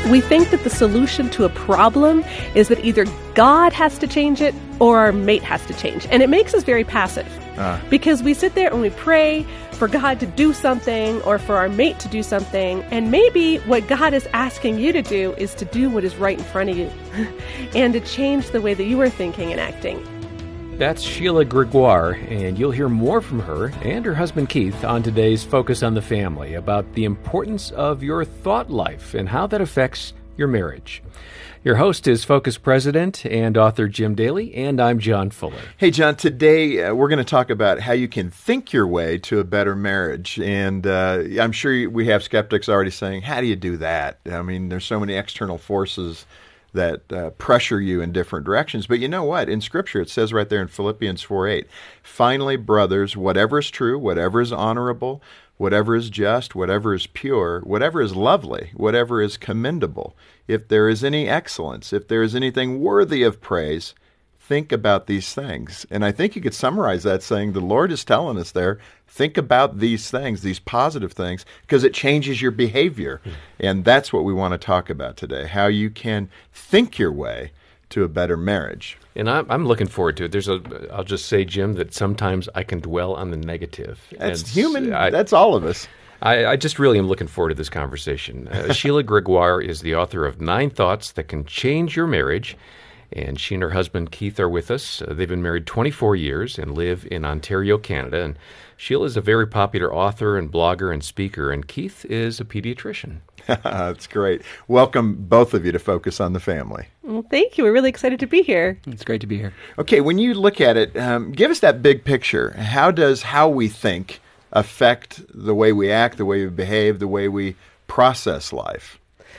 we think that the solution to a problem is that either God has to change it or our mate has to change. And it makes us very passive because we sit there and we pray for God to do something or for our mate to do something. And maybe what God is asking you to do is to do what is right in front of you and to change the way that you are thinking and acting. That's Sheila Gregoire, and you'll hear more from her and her husband Keith on today's Focus on the Family about the importance of your thought life and how that affects your marriage. Your host is Focus President and author Jim Daly, and I'm John Fuller. Hey, John, today we're going to talk about how you can think your way to a better marriage. And I'm sure we have skeptics already saying, how do you do that? I mean, there's so many external forces that pressure you in different directions. But you know what? In Scripture, it says right there in Philippians 4:8, finally, brothers, whatever is true, whatever is honorable, whatever is just, whatever is pure, whatever is lovely, whatever is commendable, if there is any excellence, if there is anything worthy of praise, think about these things. And I think you could summarize that saying the Lord is telling us there, think about these things, these positive things, because it changes your behavior. And that's what we want to talk about today, how you can think your way to a better marriage. And I'm looking forward to it. I'll just say, Jim, that sometimes I can dwell on the negative. That's human. That's all of us. I just really am looking forward to this conversation. Sheila Gregoire is the author of 9 Thoughts That Can Change Your Marriage. And she and her husband, Keith, are with us. They've been married 24 years and live in Ontario, Canada. And Sheila is a very popular author and blogger and speaker, and Keith is a pediatrician. That's great. Welcome, both of you, to Focus on the Family. Well, thank you. We're really excited to be here. It's great to be here. Okay, when you look at it, give us that big picture. How does how we think affect the way we act, the way we behave, the way we process life?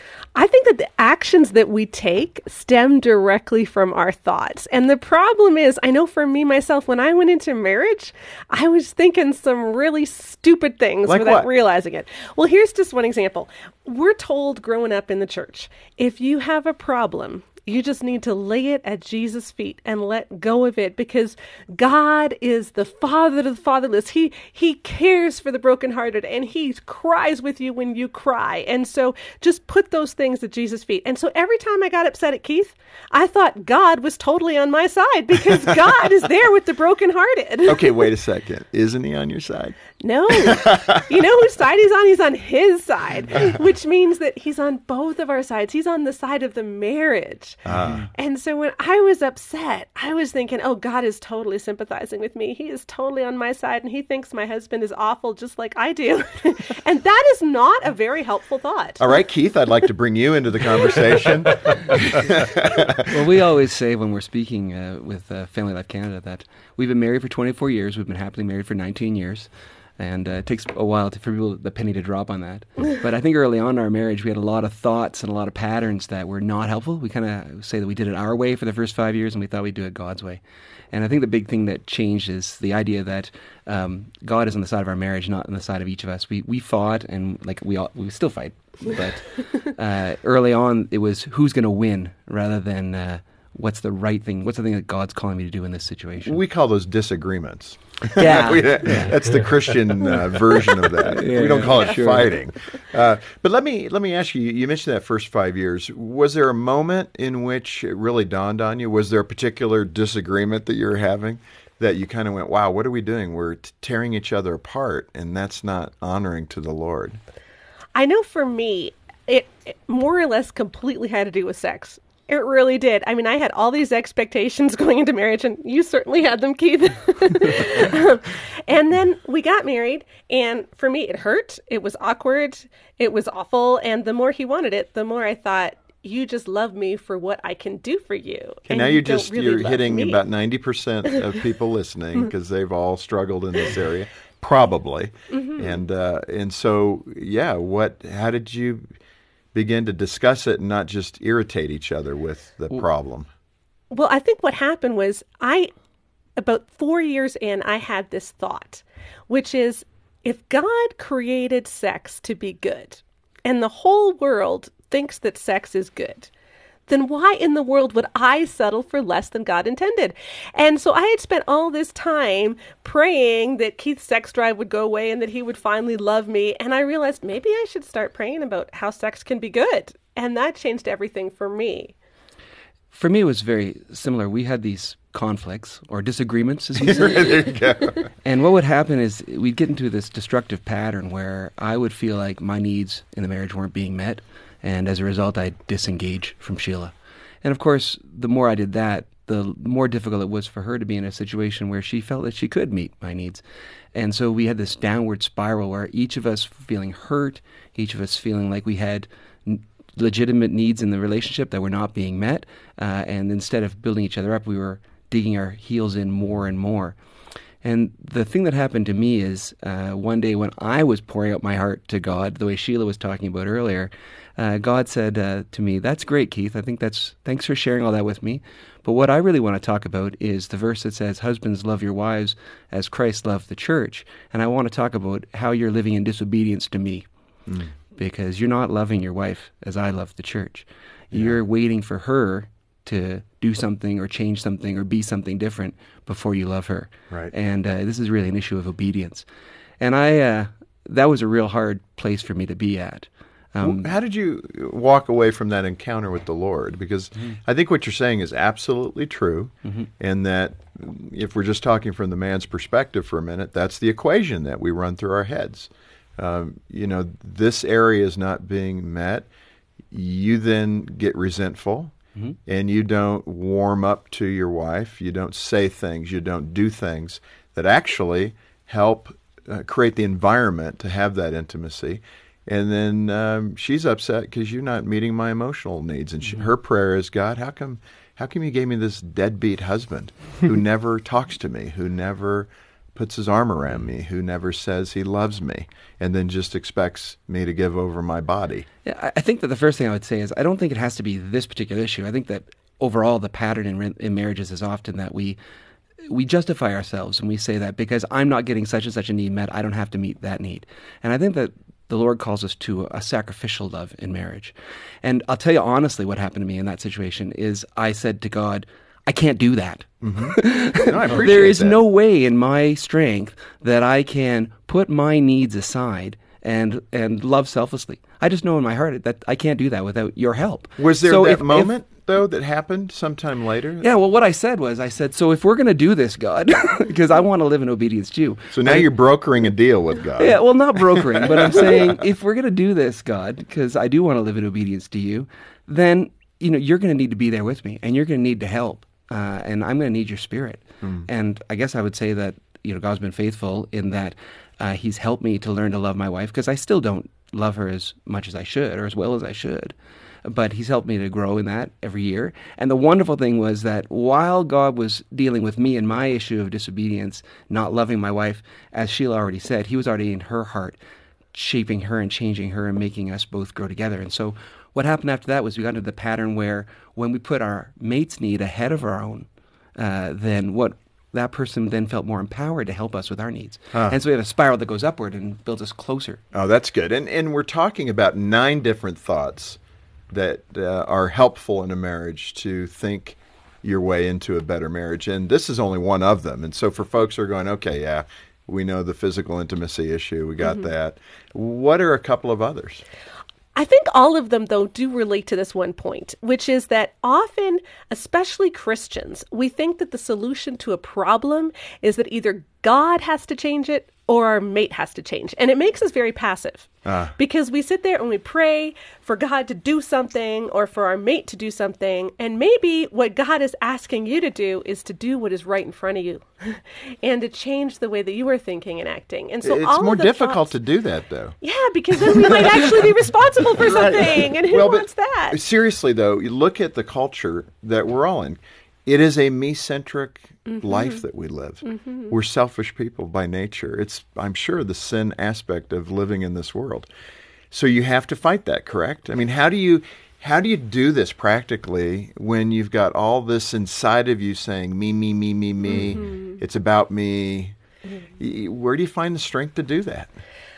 I think that the actions that we take stem directly from our thoughts. And the problem is, I know for me, myself, when I went into marriage, I was thinking some really stupid things like without what? realizing it. Well, here's just one example. We're told growing up in the church, if you have a problem, you just need to lay it at Jesus' feet and let go of it, because God is the father of the fatherless. He cares for the brokenhearted, and he cries with you when you cry. And so just put those things at Jesus' feet. And so every time I got upset at Keith, I thought God was totally on my side, because God is there with the brokenhearted. Okay, wait a second. Isn't he on your side? No. You know whose side he's on? He's on his side, which means that he's on both of our sides. He's on the side of the marriage. And so when I was upset, I was thinking, oh, God is totally sympathizing with me. He is totally on my side, and he thinks my husband is awful just like I do. And that is not a very helpful thought. All right, Keith, I'd like to bring you into the conversation. Well, we always say when we're speaking with Family Life Canada that we've been married for 24 years. We've been happily married for 19 years. And it takes a while for people, the penny to drop on that. But I think early on in our marriage, we had a lot of thoughts and a lot of patterns that were not helpful. We kind of say that we did it our way for the first 5 years, and we thought we'd do it God's way. And I think the big thing that changed is the idea that God is on the side of our marriage, not on the side of each of us. We fought, and we still fight. But early on, it was who's going to win rather than what's the right thing, what's the thing that God's calling me to do in this situation. We call those disagreements. Yeah. That's the Christian version of that. We don't call it fighting. But let me ask you, you mentioned that first 5 years. Was there a moment in which it really dawned on you? Was there a particular disagreement that you were having that you kind of went, wow, what are we doing? We're tearing each other apart, and that's not honoring to the Lord. I know for me, it more or less completely had to do with sex. It really did. I mean, I had all these expectations going into marriage, and you certainly had them, Keith. And then we got married, and for me, it hurt. It was awkward. It was awful. And the more he wanted it, the more I thought, you just love me for what I can do for you. Okay, and now you're hitting me. about 90% of people listening, because they've all struggled in this area, probably. Mm-hmm. And so, yeah, how did you begin to discuss it and not just irritate each other with the problem? Well, I think what happened was about 4 years in, I had this thought, which is, if God created sex to be good, and the whole world thinks that sex is good, then why in the world would I settle for less than God intended? And so I had spent all this time praying that Keith's sex drive would go away and that he would finally love me. And I realized maybe I should start praying about how sex can be good. And that changed everything for me. For me, it was very similar. We had these conflicts or disagreements, as you say. There you go. And what would happen is we'd get into this destructive pattern where I would feel like my needs in the marriage weren't being met, and as a result, I'd disengage from Sheila. And of course, the more I did that, the more difficult it was for her to be in a situation where she felt that she could meet my needs. And so we had this downward spiral where each of us feeling hurt, each of us feeling like we had legitimate needs in the relationship that were not being met, and instead of building each other up, we were digging our heels in more and more. And the thing that happened to me is one day when I was pouring out my heart to God, the way Sheila was talking about earlier, God said to me, "That's great, Keith. I think thanks for sharing all that with me. But what I really want to talk about is the verse that says, 'Husbands, love your wives as Christ loved the church.' And I want to talk about how you're living in disobedience to me. Because you're not loving your wife as I love the church. You're waiting for her to do something or change something or be something different before you love her." Right. And this is really an issue of obedience. And that was a real hard place for me to be at. How did you walk away from that encounter with the Lord? Because I think what you're saying is absolutely true, and that if we're just talking from the man's perspective for a minute, that's the equation that we run through our heads. This area is not being met. You then get resentful, and you don't warm up to your wife. You don't say things. You don't do things that actually help create the environment to have that intimacy. And then she's upset because you're not meeting my emotional needs. And her prayer is, "God, how come you gave me this deadbeat husband who never talks to me, who never puts his arm around me, who never says he loves me, and then just expects me to give over my body?" Yeah, I think that the first thing I would say is I don't think it has to be this particular issue. I think that overall the pattern in marriages is often that we justify ourselves and we say that because I'm not getting such and such a need met, I don't have to meet that need. And I think that the Lord calls us to a sacrificial love in marriage. And I'll tell you honestly what happened to me in that situation is I said to God, I can't do that. No, I appreciate There is that. no way in my strength that I can put my needs aside and love selflessly. I just know in my heart that I can't do that without your help. Was there So that if- moment, though, that happened sometime later? Yeah, well, what I said was, so if we're going to do this, God, because I want to live in obedience to you. So now you're brokering a deal with God. Yeah, well, not brokering, but I'm saying if we're going to do this, God, because I do want to live in obedience to you, then you're going to need to be there with me, and you're going to need to help, and I'm going to need your Spirit. And I guess I would say that God's been faithful in that He's helped me to learn to love my wife because I still don't love her as much as I should or as well as I should. But He's helped me to grow in that every year. And the wonderful thing was that while God was dealing with me and my issue of disobedience, not loving my wife, as Sheila already said, He was already in her heart, shaping her and changing her and making us both grow together. And so what happened after that was we got into the pattern where when we put our mate's need ahead of our own, then what that person then felt more empowered to help us with our needs. And so we have a spiral that goes upward and builds us closer. Oh, that's good. And we're talking about 9 different thoughts that are helpful in a marriage to think your way into a better marriage. And this is only one of them. And so for folks who are going, okay, yeah, we know the physical intimacy issue. We got that. What are a couple of others? I think all of them, though, do relate to this one point, which is that often, especially Christians, we think that the solution to a problem is that either God has to change it or our mate has to change. And it makes us very passive because we sit there and we pray for God to do something or for our mate to do something. And maybe what God is asking you to do is to do what is right in front of you and to change the way that you are thinking and acting. And so It's all more of the difficult thoughts, to do that, though. Yeah, because then we might actually be responsible for something. And who Well, but wants that? Seriously, though, you look at the culture that we're all in. It is a me-centric life that we live. We're selfish people by nature. It's, I'm sure, the sin aspect of living in this world. So you have to fight that, correct? I mean, how do you do this practically when you've got all this inside of you saying, me, me, me, me, me, it's about me? Where do you find the strength to do that?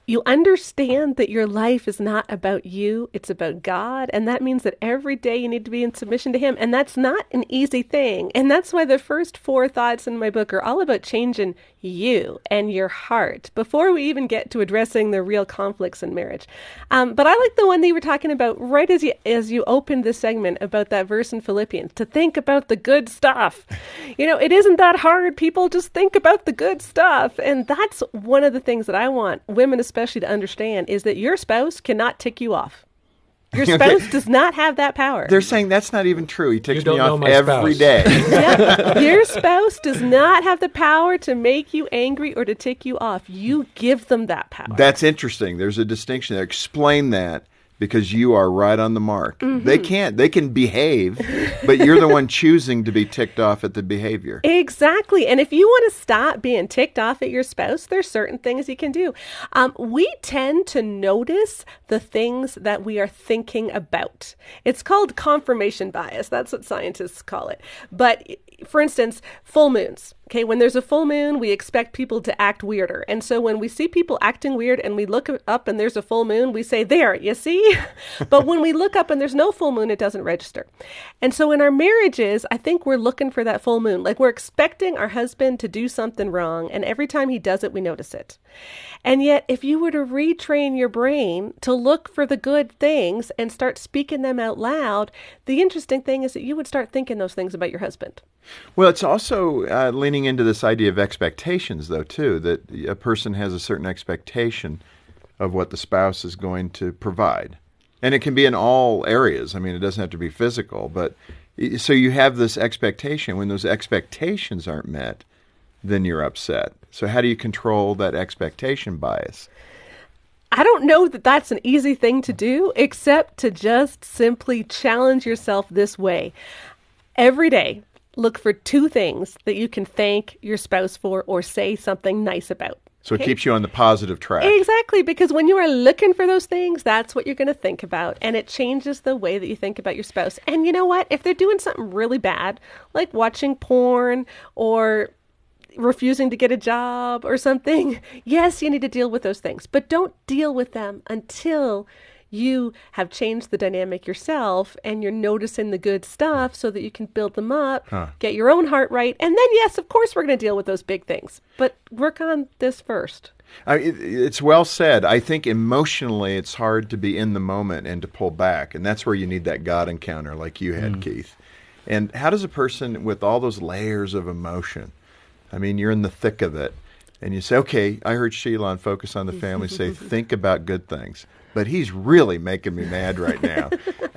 You understand that your life is not about you, it's about God. And that means that every day you need to be in submission to Him. And that's not an easy thing. And that's why the first 4 thoughts in my book are all about changing you and your heart before we even get to addressing the real conflicts in marriage. But I like the one that you were talking about right as you opened this segment about that verse in Philippians, to think about the good stuff. It isn't that hard. People just think about the good stuff. And that's one of the things that I want women especially to understand, is that your spouse cannot tick you off. Your spouse does not have that power. They're saying that's not even true. He ticks You me don't know off my every spouse. day. Yeah. Your spouse does not have the power to make you angry or to tick you off. You give them that power. That's interesting. There's a distinction there. Explain that, because you are right on the mark. Mm-hmm. They can behave, but you're the one choosing to be ticked off at the behavior. Exactly. And if you want to stop being ticked off at your spouse, there's certain things you can do. We tend to notice the things that we are thinking about. It's called confirmation bias. That's what scientists call it. But for instance, full moons. Okay, when there's a full moon, we expect people to act weirder. And so when we see people acting weird and we look up and there's a full moon, we say, there, you see? But when we look up and there's no full moon, it doesn't register. And so in our marriages, I think we're looking for that full moon. Like, we're expecting our husband to do something wrong, and every time he does it, we notice it. And yet, if you were to retrain your brain to look for the good things and start speaking them out loud, the interesting thing is that you would start thinking those things about your husband. Well, it's also leaning into this idea of expectations, though, too, that a person has a certain expectation of what the spouse is going to provide. And it can be in all areas. I mean, it doesn't have to be physical. But so you have this expectation. When those expectations aren't met, then you're upset. So how do you control that expectation bias? I don't know that that's an easy thing to do, except to just simply challenge yourself this way. Every day, look for 2 things that you can thank your spouse for or say something nice about. So it keeps you on the positive track. Exactly, because when you are looking for those things, that's what you're going to think about, and it changes the way that you think about your spouse. And you know what? If they're doing something really bad, like watching porn or refusing to get a job or something, yes, you need to deal with those things, but don't deal with them until you have changed the dynamic yourself and you're noticing the good stuff so that you can build them up, get your own heart right. And then, yes, of course, we're going to deal with those big things, but work on this first. It's well said. I think emotionally it's hard to be in the moment and to pull back. And that's where you need that God encounter like you had, Keith. And how does a person with all those layers of emotion, I mean, you're in the thick of it, and you say, okay, I heard Sheila on Focus on the Family say, think about good things. But he's really making me mad right now.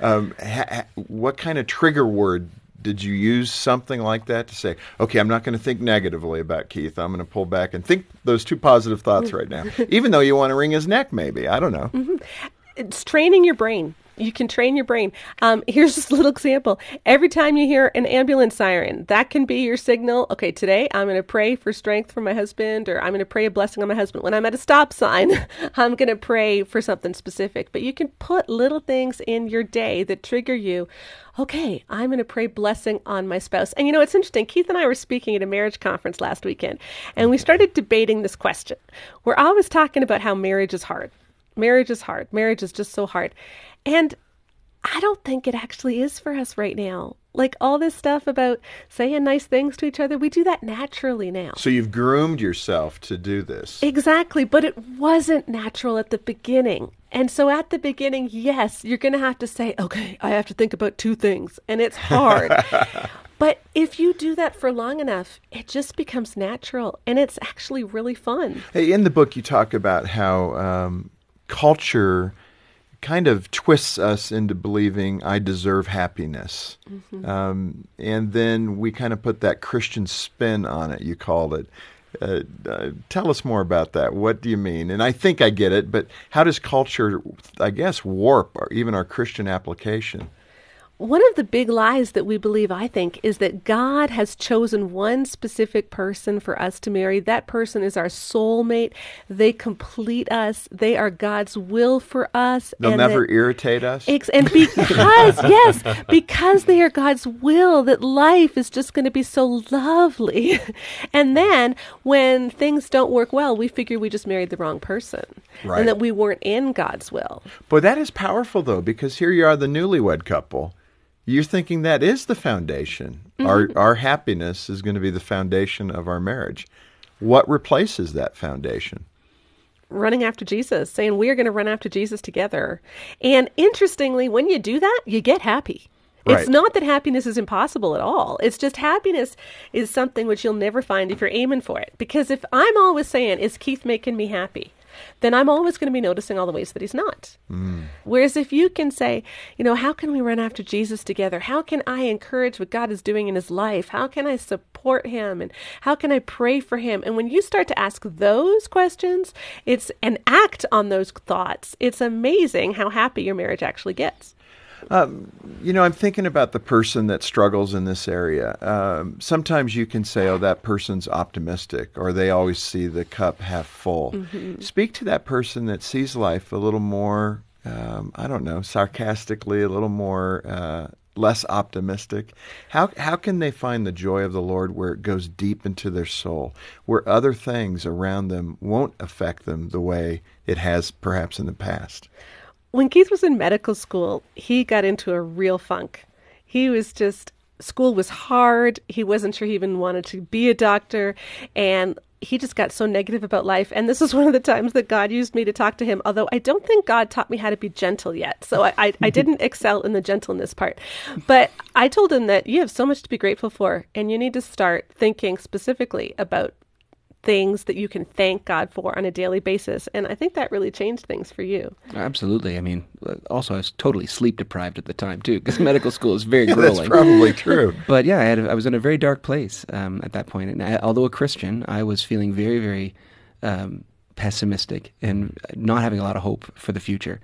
What kind of trigger word did you use, something like that, to say, okay, I'm not going to think negatively about Keith. I'm going to pull back and think those 2 positive thoughts right now, even though you want to wring his neck maybe. I don't know. It's training your brain. You can train your brain. Here's just a little example. Every time you hear an ambulance siren, that can be your signal. Okay, today I'm going to pray for strength for my husband, or I'm going to pray a blessing on my husband. When I'm at a stop sign, I'm going to pray for something specific. But you can put little things in your day that trigger you. Okay, I'm going to pray blessing on my spouse. And it's interesting. Keith and I were speaking at a marriage conference last weekend, and we started debating this question. We're always talking about how marriage is hard. Marriage is hard. Marriage is just so hard. And I don't think it actually is for us right now. Like, all this stuff about saying nice things to each other, we do that naturally now. So you've groomed yourself to do this. Exactly, but it wasn't natural at the beginning. And so at the beginning, yes, you're going to have to say, okay, I have to think about 2 things. And it's hard. But if you do that for long enough, it just becomes natural. And it's actually really fun. Hey, in the book, you talk about how culture kind of twists us into believing I deserve happiness. And then we kind of put that Christian spin on it, you called it. Tell us more about that. What do you mean? And I think I get it, but how does culture, I guess, warp even our Christian application? One of the big lies that we believe, I think, is that God has chosen one specific person for us to marry. That person is our soulmate. They complete us. They are God's will for us. They'll never irritate us. And because they are God's will, that life is just going to be so lovely. And then when things don't work well, we figure we just married the wrong person. Right. and that we weren't in God's will. Boy, that is powerful, though, because here you are, the newlywed couple. You're thinking that is the foundation. Our happiness is going to be the foundation of our marriage. What replaces that foundation? Running after Jesus, saying we're going to run after Jesus together. And interestingly, when you do that, you get happy. Right. It's not that happiness is impossible at all. It's just happiness is something which you'll never find if you're aiming for it. Because if I'm always saying, is Keith making me happy? Then I'm always going to be noticing all the ways that he's not. Whereas if you can say, how can we run after Jesus together? How can I encourage what God is doing in his life? How can I support him? And how can I pray for him? And when you start to ask those questions, and act on those thoughts, it's amazing how happy your marriage actually gets. I'm thinking about the person that struggles in this area. Sometimes you can say, oh, that person's optimistic, or they always see the cup half full. Mm-hmm. Speak to that person that sees life a little more, sarcastically, a little more less optimistic. How can they find the joy of the Lord where it goes deep into their soul, where other things around them won't affect them the way it has perhaps in the past? When Keith was in medical school, he got into a real funk. School was hard. He wasn't sure he even wanted to be a doctor. And he just got so negative about life. And this was one of the times that God used me to talk to him, although I don't think God taught me how to be gentle yet. So I didn't excel in the gentleness part. But I told him that you have so much to be grateful for, and you need to start thinking specifically about things that you can thank God for on a daily basis. And I think that really changed things for you. Absolutely. I mean, also I was totally sleep deprived at the time too, because medical school is very grueling. That's probably true. But yeah, I was in a very dark place at that point. And although a Christian, I was feeling very, very pessimistic and not having a lot of hope for the future.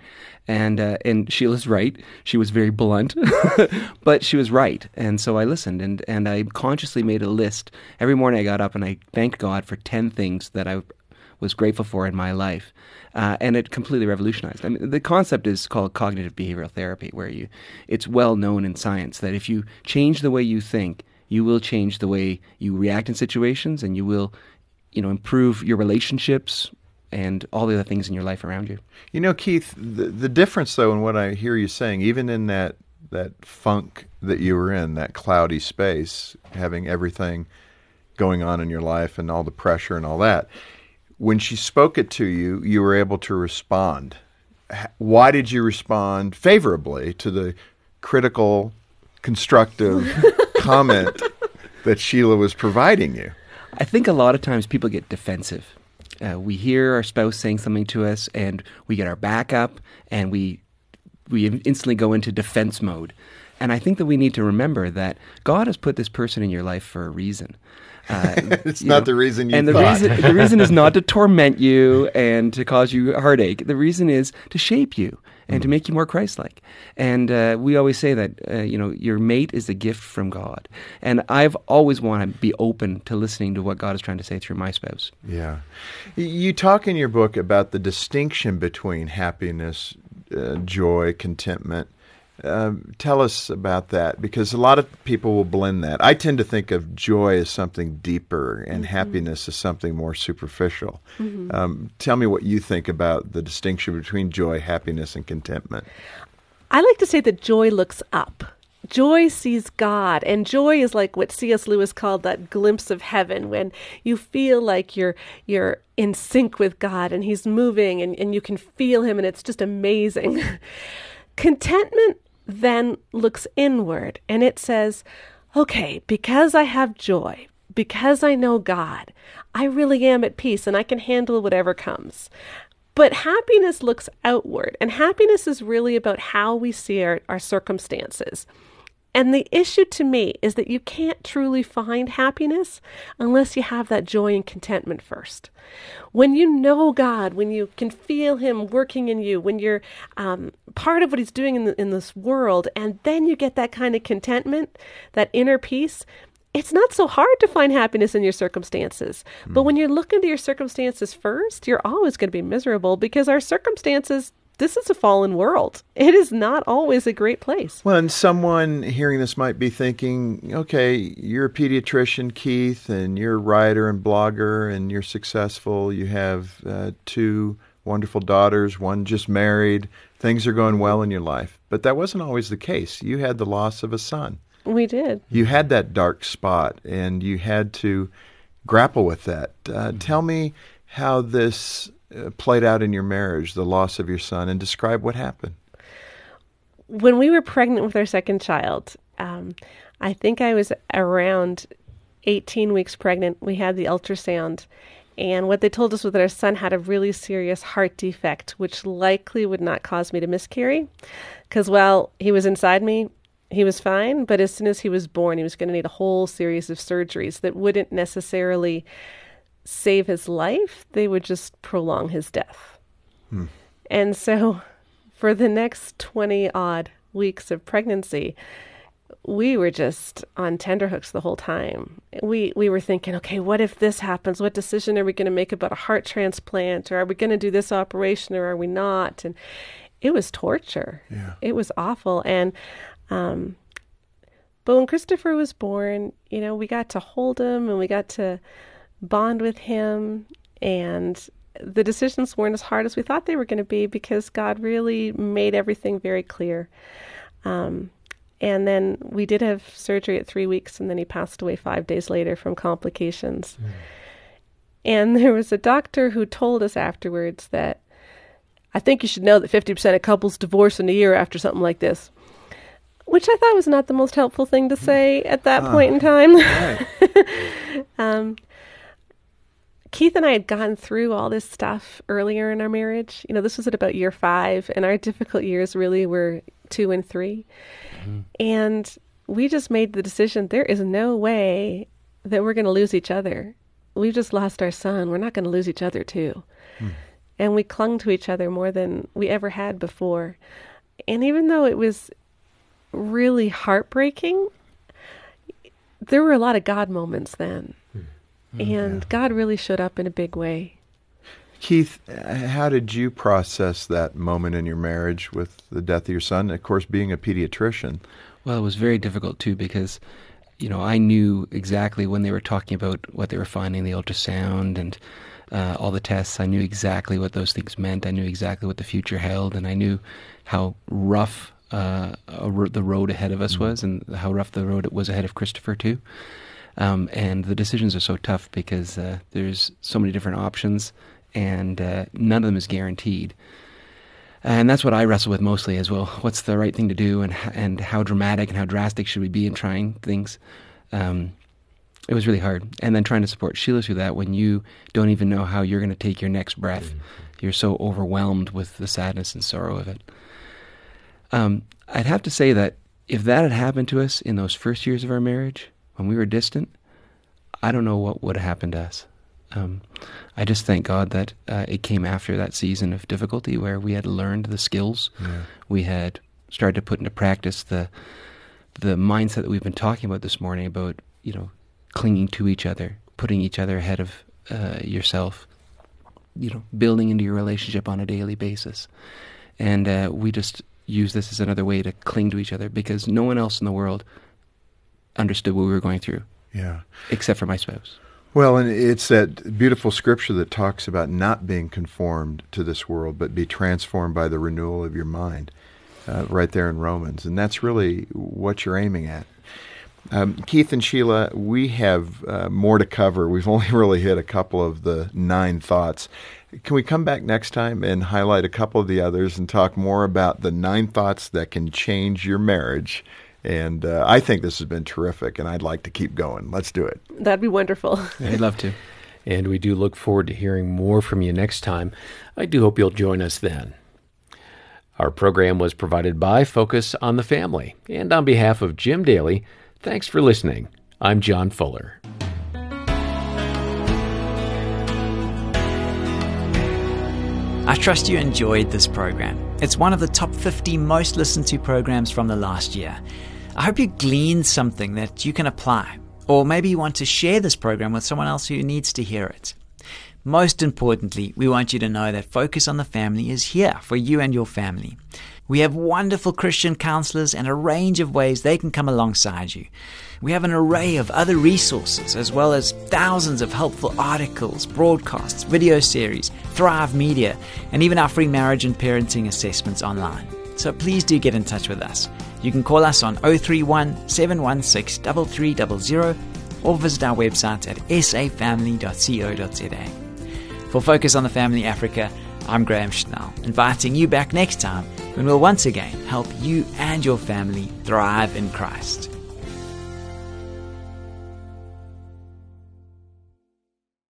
And Sheila's right. She was very blunt, but she was right. And so I listened, and I consciously made a list. Every morning I got up and I thanked God for 10 things that I was grateful for in my life. And it completely revolutionized. I mean, the concept is called cognitive behavioral therapy, where it's well known in science that if you change the way you think, you will change the way you react in situations, and you will, improve your relationships and all the other things in your life around you. Keith, the difference, though, in what I hear you saying, even in that funk that you were in, that cloudy space, having everything going on in your life and all the pressure and all that, when she spoke it to you, you were able to respond. Why did you respond favorably to the critical, constructive comment that Sheila was providing you? I think a lot of times people get defensive. We hear our spouse saying something to us, and we get our back up, and we instantly go into defense mode. And I think that we need to remember that God has put this person in your life for a reason. It's not the reason you and thought. The reason is not to torment you and to cause you heartache. The reason is to shape you and to make you more Christ-like. And we always say that, your mate is a gift from God. And I've always wanted to be open to listening to what God is trying to say through my spouse. Yeah. You talk in your book about the distinction between happiness, joy, contentment. Tell us about that, because a lot of people will blend that. I tend to think of joy as something deeper and happiness as something more superficial. Tell me what you think about the distinction between joy, happiness, and contentment. I like to say that joy looks up. Joy sees God, and joy is like what C.S. Lewis called that glimpse of heaven, when you feel like you're in sync with God and he's moving and you can feel him, and it's just amazing. Contentment then looks inward, and it says, okay, because I have joy, because I know God, I really am at peace and I can handle whatever comes. But happiness looks outward, and happiness is really about how we see our circumstances. And the issue to me is that you can't truly find happiness unless you have that joy and contentment first. When you know God, when you can feel him working in you, when you're part of what he's doing in this world, and then you get that kind of contentment, that inner peace, it's not so hard to find happiness in your circumstances. But when you're looking to your circumstances first, you're always going to be miserable, because our circumstances, this is a fallen world. It is not always a great place. Well, and someone hearing this might be thinking, okay, you're a pediatrician, Keith, and you're a writer and blogger, and you're successful. You have 2 wonderful daughters, one just married. Things are going well in your life. But that wasn't always the case. You had the loss of a son. We did. You had that dark spot, and you had to grapple with that. Tell me how this played out in your marriage, the loss of your son, and describe what happened. When we were pregnant with our second child, I think I was around 18 weeks pregnant. We had the ultrasound, and what they told us was that our son had a really serious heart defect, which likely would not cause me to miscarry, because while he was inside me, he was fine, but as soon as he was born, he was going to need a whole series of surgeries that wouldn't necessarily save his life. They would just prolong his death. And so for the next 20-odd weeks of pregnancy, we were just on tenterhooks the whole time. We were thinking, okay, what if this happens? What decision are we going to make about a heart transplant? Or are we going to do this operation or are we not? And it was torture. Yeah. It was awful. And but when Christopher was born, we got to hold him and we got to bond with him. And the decisions weren't as hard as we thought they were going to be because God really made everything very clear. And then we did have surgery at 3 weeks, and then he passed away 5 days later from complications. And there was a doctor who told us afterwards that, I think you should know that 50% of couples divorce in a year after something like this, which I thought was not the most helpful thing to say at that point in time. Right. Keith and I had gone through all this stuff earlier in our marriage. This was at about year 5, and our difficult years really were 2 and 3. And we just made the decision, there is no way that we're going to lose each other. We've just lost our son. We're not going to lose each other too. And we clung to each other more than we ever had before. And even though it was really heartbreaking, there were a lot of God moments then. And God really showed up in a big way. Keith, how did you process that moment in your marriage with the death of your son? Of course, being a pediatrician. Well, it was very difficult too because, I knew exactly when they were talking about what they were finding, the ultrasound and all the tests. I knew exactly what those things meant. I knew exactly what the future held, and I knew how rough the road ahead of us was, and how rough the road was ahead of Christopher too. And the decisions are so tough because there's so many different options, and none of them is guaranteed. And that's what I wrestle with mostly as well. What's the right thing to do, and how dramatic and how drastic should we be in trying things? It was really hard. And then trying to support Sheila through that when you don't even know how you're going to take your next breath. You're so overwhelmed with the sadness and sorrow of it. I'd have to say that if that had happened to us in those first years of our marriage, when we were distant, I don't know what would have happened to us. I just thank God that it came after that season of difficulty where we had learned the skills. We had started to put into practice the mindset that we've been talking about this morning about, clinging to each other, putting each other ahead of yourself, building into your relationship on a daily basis. And we just use this as another way to cling to each other because no one else in the world understood what we were going through. Yeah. Except for my spouse. Well, and it's that beautiful scripture that talks about not being conformed to this world, but be transformed by the renewal of your mind, right there in Romans. And that's really what you're aiming at. Keith and Sheila, we have more to cover. We've only really hit a couple of the 9 thoughts. Can we come back next time and highlight a couple of the others and talk more about the 9 thoughts that can change your marriage? And I think this has been terrific, and I'd like to keep going. Let's do it. That'd be wonderful. I'd love to. And we do look forward to hearing more from you next time. I do hope you'll join us then. Our program was provided by Focus on the Family. And on behalf of Jim Daly, thanks for listening. I'm John Fuller. I trust you enjoyed this program. It's one of the top 50 most listened to programs from the last year. I hope you gleaned something that you can apply, or maybe you want to share this program with someone else who needs to hear it. Most importantly, we want you to know that Focus on the Family is here for you and your family. We have wonderful Christian counselors and a range of ways they can come alongside you. We have an array of other resources, as well as thousands of helpful articles, broadcasts, video series, Thrive Media, and even our free marriage and parenting assessments online. So please do get in touch with us. You can call us on 031 716 3300 or visit our website at safamily.co.za. For Focus on the Family Africa, I'm Graham Schnell, inviting you back next time when we'll once again help you and your family thrive in Christ.